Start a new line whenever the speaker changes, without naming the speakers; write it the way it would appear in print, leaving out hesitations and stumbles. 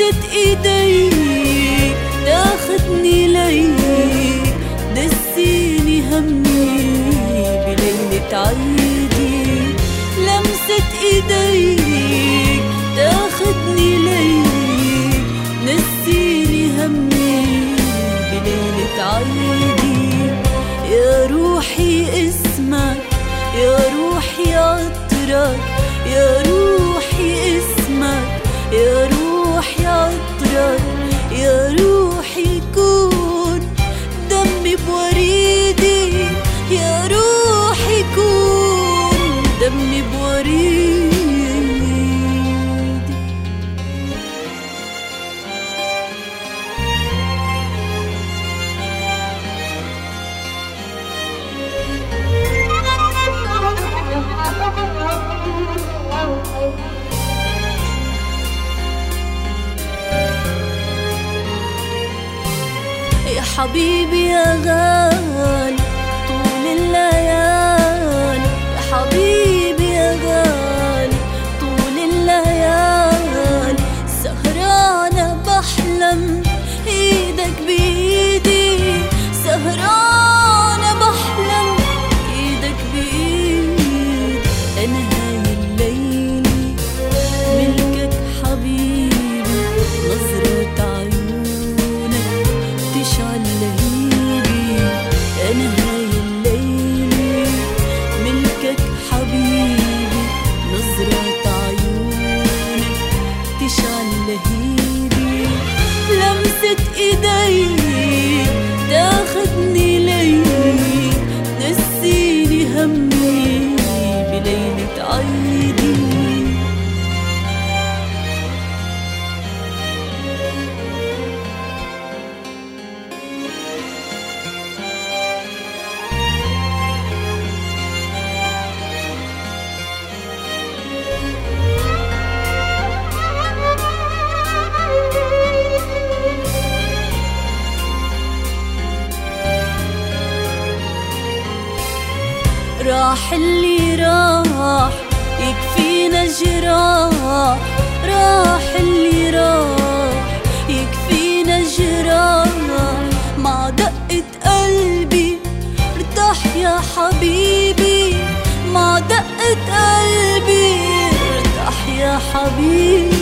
لمسة ايديك تاخدني ليك، دسيني همي بليلة عيدي. لمسة ايديك تاخدني ليك، نسيني همي بليلة عيدي. يا روحي اسمك، يا روحي عطرك، يا روحي اسمك، يا روحي عطرك، يا روحي كون دمي بوريدي، يا روحي كون دمي بوريدي. يا حبيبي يا غالي طول الليالي، يا حبيبي يا غالي طول الليالي، سهرانة بحلم ايدك بايدي، سهرانة بحلم ايدك بايدي. انا هاي الليل ملكك حبيبي، نظرة عيونك تشعل لهيبي. أنا هاي الليل ملكك حبيبي، نظرة عيونك تشعل لهيبي. لمسة إيديك تاخدني ليك، نسيني همي بليلة عيدي. راح اللي راح يكفينا جراح، راح اللي راح يكفينا جراح. مع دقة قلبي ارتاح يا حبيبي، مع دقة قلبي ارتاح يا حبيبي.